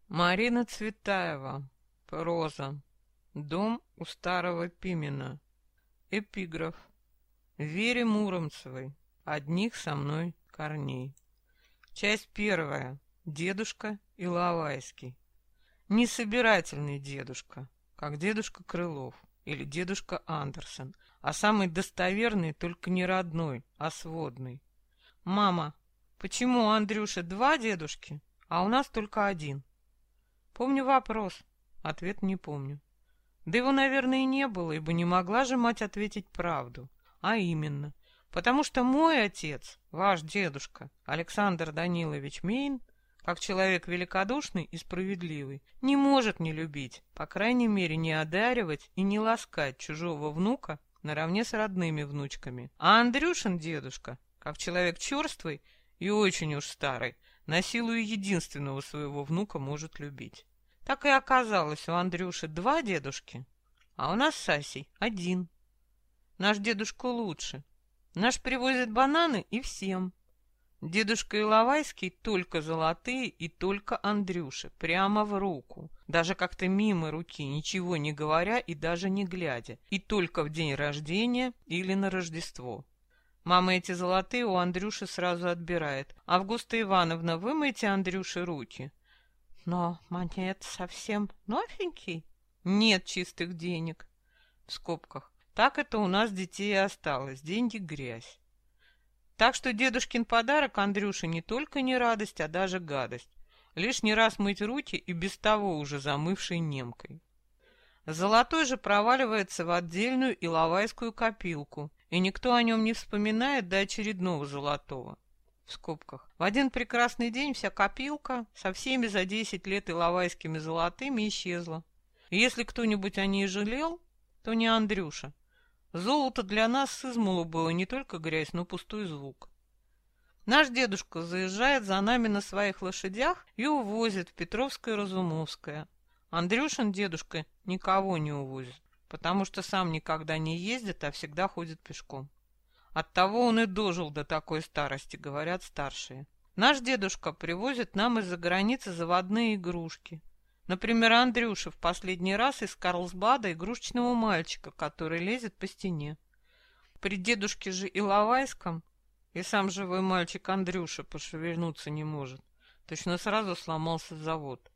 Марина Цветаева. Проза. Дом у старого Пимена. Эпиграф. Вере Муромцевой. Одних со мной корней. Часть первая. Дедушка Иловайский. Не собирательный дедушка, как дедушка Крылов или дедушка Андерсон, а самый достоверный, только не родной, а сводный. Мама, почему у Андрюши два дедушки, а у нас только один? Помню вопрос, ответ не помню. Да его, наверное, и не было, ибо не могла же мать ответить правду. А именно, потому что мой отец, ваш дедушка, Александр Данилович Мейн, как человек великодушный и справедливый, не может не любить, по крайней мере, не одаривать и не ласкать чужого внука наравне с родными внучками. А Андрюшин дедушка, как человек черствый и очень уж старый, на силу единственного своего внука может любить. Так и оказалось, у Андрюши два дедушки, а у нас с Асей один. Наш дедушка лучше. Наш привозит бананы и всем. Дедушка Иловайский только золотые и только Андрюше, прямо в руку. Даже как-то мимо руки, ничего не говоря и даже не глядя. И только в день рождения или на Рождество. Мама эти золотые у Андрюши сразу отбирает. Августа Ивановна, вымойте Андрюше руки. Но монет совсем новенький. Нет чистых денег. В скобках. Так это у нас детей и осталось. Деньги грязь. Так что дедушкин подарок Андрюше не только не радость, а даже гадость. Лишний раз мыть руки и без того уже замывшей немкой. Золотой же проваливается в отдельную иловайскую копилку, и никто о нем не вспоминает до очередного золотого. В скобках. В один прекрасный день вся копилка со всеми за 10 лет иловайскими золотыми исчезла. И если кто-нибудь о ней жалел, то не Андрюша. Золото для нас с измалу было не только грязь, но пустой звук. Наш дедушка заезжает за нами на своих лошадях и увозит в Петровское-Разумовское. Андрюшин дедушка никого не увозит, потому что сам никогда не ездит, а всегда ходит пешком. Оттого он и дожил до такой старости, говорят старшие. Наш дедушка привозит нам из-за границы заводные игрушки. Например, Андрюша в последний раз из Карлсбада игрушечного мальчика, который лезет по стене. При дедушке же Иловайском и сам живой мальчик Андрюша пошевельнуться не может. Точно сразу сломался завод.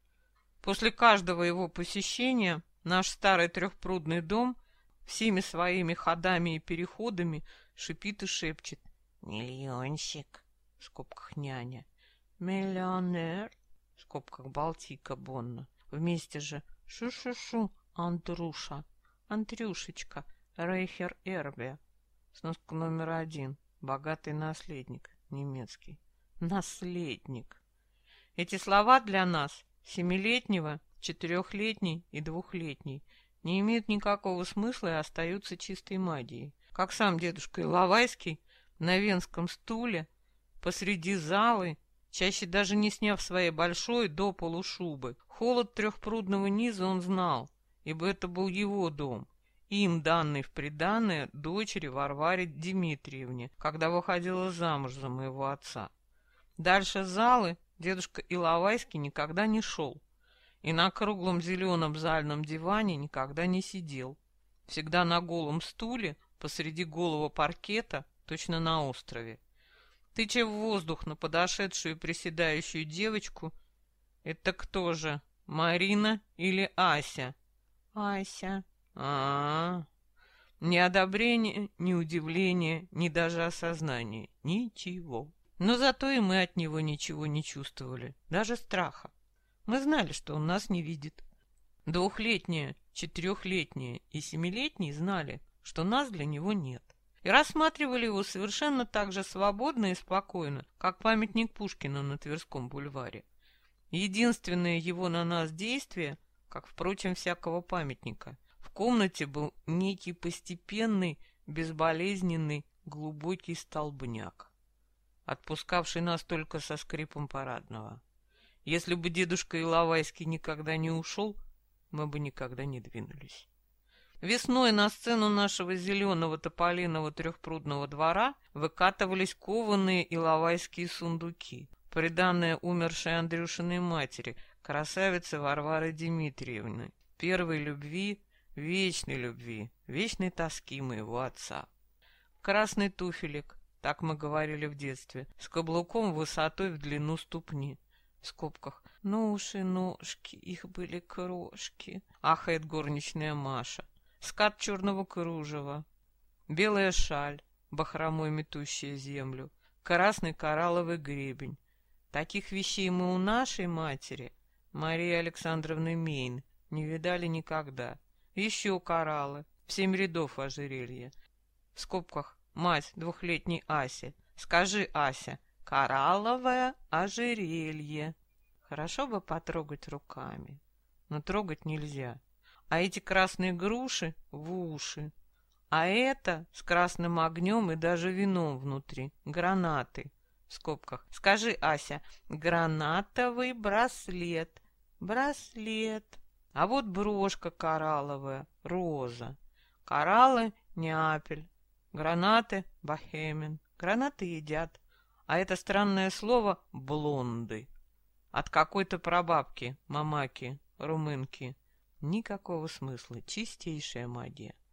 После каждого его посещения наш старый трехпрудный дом всеми своими ходами и переходами шипит и шепчет: «Миллионщик», в скобках няня, «миллионер», в скобках Балтийка Бонна. Вместе же «шу-шу-шу, Андруша», «Андрюшечка», «Рейхер Эрбе». Сноска номер 1. Богатый наследник. Немецкий. Наследник. Эти слова для нас, 7-летнего, 4-летней и 2-летней, не имеют никакого смысла и остаются чистой магией. Как сам дедушка Иловайский на венском стуле посреди залы, чаще даже не сняв своей большой до полу шубы. Холод трехпрудного низа он знал, ибо это был его дом, им данный в приданое дочери Варваре Дмитриевне, когда выходила замуж за моего отца. Дальше залы дедушка Иловайский никогда не шел, и на круглом зеленом зальном диване никогда не сидел. Всегда на голом стуле посреди голого паркета, точно на острове. Тыча в воздух на подошедшую и приседающую девочку: «Это кто же, Марина или Ася?» «Ася». Ни одобрения, ни удивления, ни даже осознания. Ничего. Но зато и мы от него ничего не чувствовали, даже страха. Мы знали, что он нас не видит. 2-летняя, 4-летняя и 7-летний знали, что нас для него нет. И рассматривали его совершенно так же свободно и спокойно, как памятник Пушкина на Тверском бульваре. Единственное его на нас действие, как, впрочем, всякого памятника, в комнате был некий постепенный, безболезненный, глубокий столбняк, отпускавший нас только со скрипом парадного. Если бы дедушка Иловайский никогда не ушел, мы бы никогда не двинулись. Весной на сцену нашего зеленого тополиного трехпрудного двора выкатывались кованые иловайские сундуки, приданное умершей Андрюшиной матери, красавицы Варвары Дмитриевны, первой любви, вечной тоски моего отца. Красный туфелек, так мы говорили в детстве, с каблуком высотой в длину ступни. В скобках. Ну уж и ножки, их были крошки, ахает горничная Маша. Скат черного кружева, белая шаль, бахромой метущая землю, красный коралловый гребень. Таких вещей мы у нашей матери, Марии Александровны Мейн, не видали никогда. Еще кораллы, в 7 рядов ожерелья. В скобках. Мать двухлетней Аси. Скажи, Ася, коралловое ожерелье. Хорошо бы потрогать руками, но трогать нельзя. А эти красные груши в уши. А это с красным огнем и даже вином внутри. Гранаты. В скобках. Скажи, Ася, гранатовый браслет. Браслет. А вот брошка коралловая, роза. Кораллы — Неаполь. Гранаты — Бохемен. Гранаты едят. А это странное слово — блонды. От какой-то прабабки, мамаки, румынки. Никакого смысла, чистейшая магия.